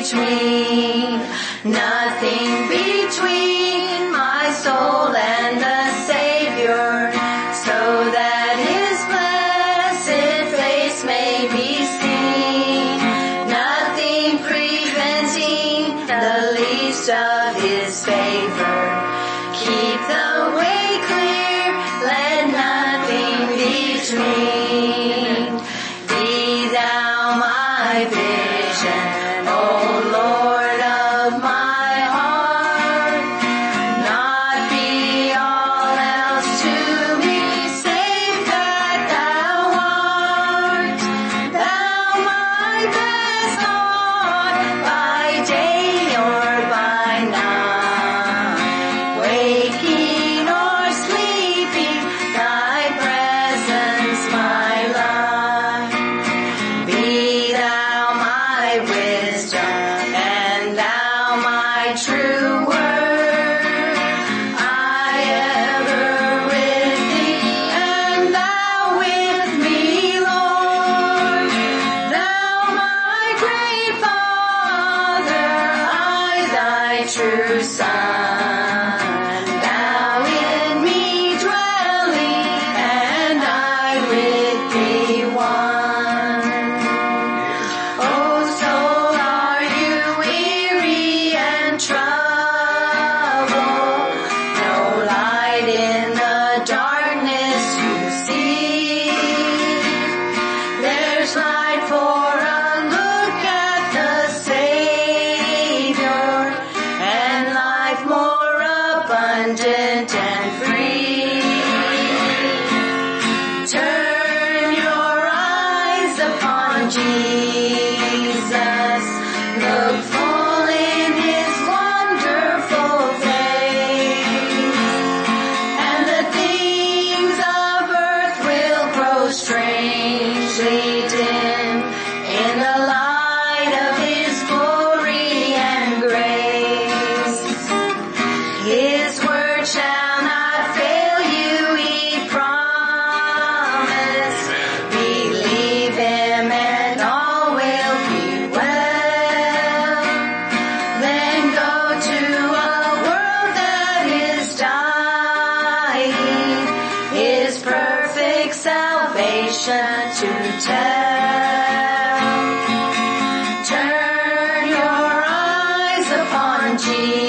between, nothing between my soul and the Savior, so that His blessed face may be seen, nothing preventing the least of His favor. Keep the way clear, let nothing between. Be thou my vision, O Lord of my heart. Not be all else to me, save that thou art. Thou my best thought, by day or by night. Waking or sleeping, thy presence my life. Be thou my wisdom, and thou my true word. I ever with thee, and thou with me, Lord. Thou my great Father, I thy true Son. Thou in me dwelling, and I with thee one. Oh, soul, are you weary and troubled? No light in the darkness you see. There's light for a look at the Savior, and life more abundant and free. Turn your eyes upon Jesus, look full in His wonderful face, and the things of earth will grow strangely dim in the light of His glory and grace. His word shall not fail you, He promised. Believe Him and all will be well. Then go to a world that is dying, His perfect salvation to tell. Turn your eyes upon Jesus.